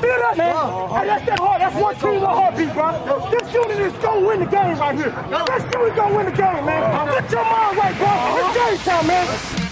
Feel that, man. Hey, that's that heart. That's one team, one heartbeat, bro. This unit is gonna win the game right here. This unit gonna win the game, man. Get your mind right, bro. It's game time, man.